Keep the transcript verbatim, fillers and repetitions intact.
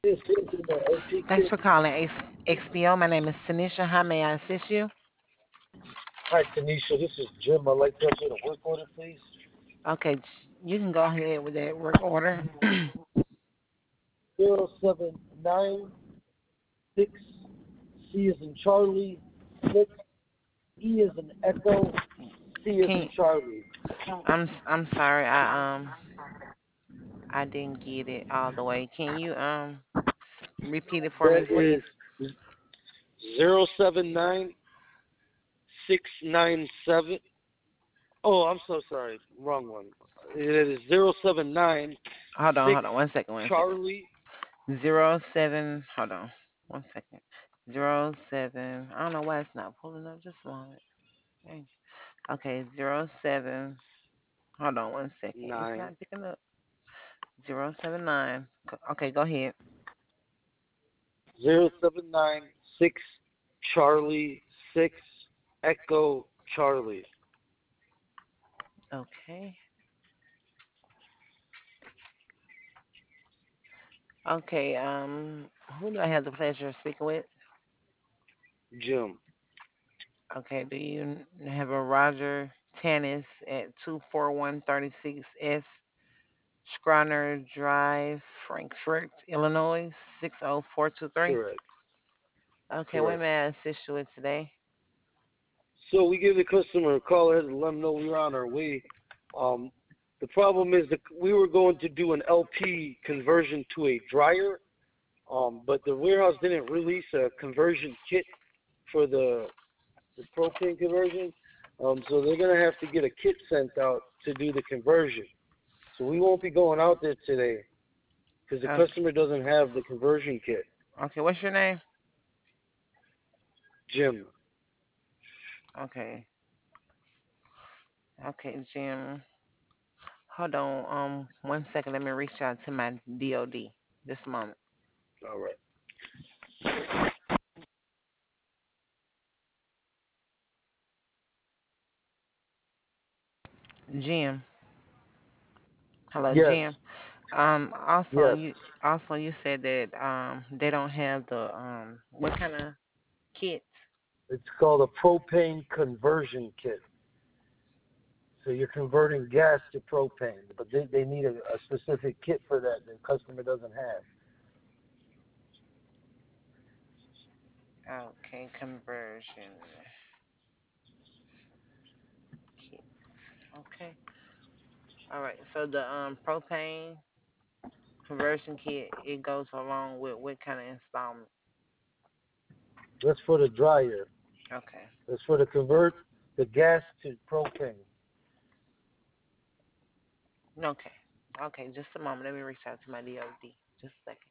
This is the L P Thanks kit. for calling X P O. My name is Tanisha. How may I assist you? Hi, Tanisha. This is Jim. I'd like to update a work order, please. Okay, you can go ahead with that work order. Zero seven nine six C is in Charlie, six E is in Echo, C is in Can Charlie. I'm I'm sorry. I um I didn't get it all the way. Can you um repeat it for That me, is please? zero seven nine six nine seven. Oh, I'm so sorry. Wrong one. It is zero seven nine Hold on, six hold on. One second, one second. Charlie. Zero seven. Hold on. One second. Zero seven. I don't know why it's not pulling up. Just a moment. Dang. Okay, zero seven. Hold on one second. It's Nine not picking up. Zero seven nine. Okay, go ahead. zero seven nine six Charlie six Echo Charlie. Okay. Okay. Um, who do I have the pleasure of speaking with? Jim. Okay. Do you n- have a Roger Tannis at two four one three six S Schreiner Drive, Frankfurt, Illinois six zero four two three? Correct. Okay. What Correct. may I assist you with today? So we gave the customer a call ahead and let them know we were on our way. Um, the problem is that we were going to do an L P conversion to a dryer, um, but the warehouse didn't release a conversion kit for the, the propane conversion. Um, so they're going to have to get a kit sent out to do the conversion. So we won't be going out there today because the Okay. customer doesn't have the conversion kit. Okay. What's your name? Jim. Okay. Okay, Jim. Hold on. Um, one second. Let me reach out to my D O D. Just a moment. All right. Jim. Hello, Yes. Jim. Um, also Yes. you also you said that um they don't have the um what kind of kit? It's called a propane conversion kit. So you're converting gas to propane, but they, they need a, a specific kit for that the customer doesn't have. Okay, conversion kit. Okay. All right. So the um propane conversion kit it goes along with what kind of installment? That's for the dryer. Okay. That's for the convert the gas to propane. Okay. Okay. Just a moment. Let me reach out to my D O D. Just a second.